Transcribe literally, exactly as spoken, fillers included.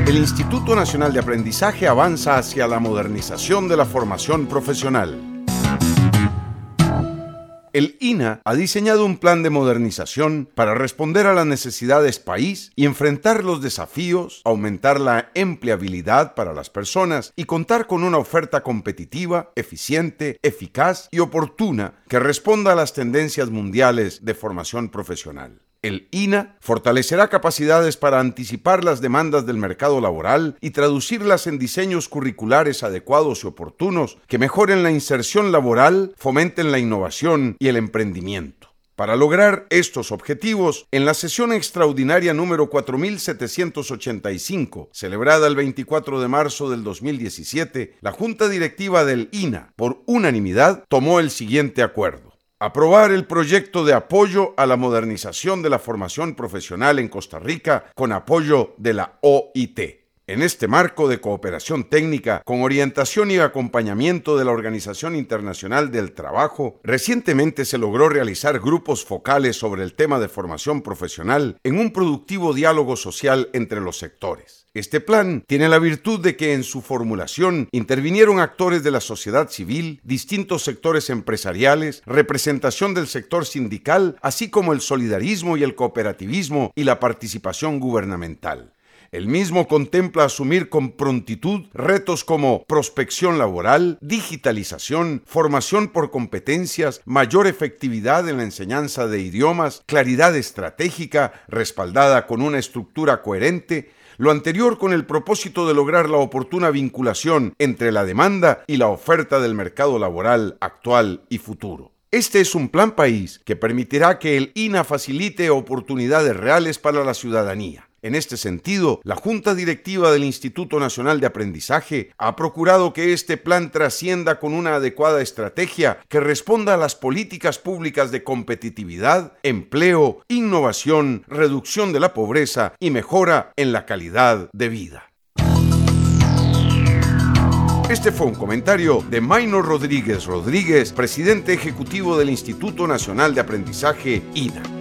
El Instituto Nacional de Aprendizaje avanza hacia la modernización de la formación profesional. El I N A ha diseñado un plan de modernización para responder a las necesidades país y enfrentar los desafíos, aumentar la empleabilidad para las personas y contar con una oferta competitiva, eficiente, eficaz y oportuna que responda a las tendencias mundiales de formación profesional. El I N A fortalecerá capacidades para anticipar las demandas del mercado laboral y traducirlas en diseños curriculares adecuados y oportunos que mejoren la inserción laboral, fomenten la innovación y el emprendimiento. Para lograr estos objetivos, en la sesión extraordinaria número cuatro mil setecientos ochenta y cinco, celebrada el veinticuatro de marzo del dos mil diecisiete, la Junta Directiva del I N A, por unanimidad, tomó el siguiente acuerdo. Aprobar el proyecto de apoyo a la modernización de la formación profesional en Costa Rica con apoyo de la O I T. En este marco de cooperación técnica, con orientación y acompañamiento de la Organización Internacional del Trabajo, recientemente se logró realizar grupos focales sobre el tema de formación profesional en un productivo diálogo social entre los sectores. Este plan tiene la virtud de que en su formulación intervinieron actores de la sociedad civil, distintos sectores empresariales, representación del sector sindical, así como el solidarismo y el cooperativismo y la participación gubernamental. El mismo contempla asumir con prontitud retos como prospección laboral, digitalización, formación por competencias, mayor efectividad en la enseñanza de idiomas, claridad estratégica respaldada con una estructura coherente, lo anterior con el propósito de lograr la oportuna vinculación entre la demanda y la oferta del mercado laboral actual y futuro. Este es un plan país que permitirá que el I N A facilite oportunidades reales para la ciudadanía. En este sentido, la Junta Directiva del Instituto Nacional de Aprendizaje ha procurado que este plan trascienda con una adecuada estrategia que responda a las políticas públicas de competitividad, empleo, innovación, reducción de la pobreza y mejora en la calidad de vida. Este fue un comentario de Maynor Rodríguez Rodríguez, presidente ejecutivo del Instituto Nacional de Aprendizaje I N A.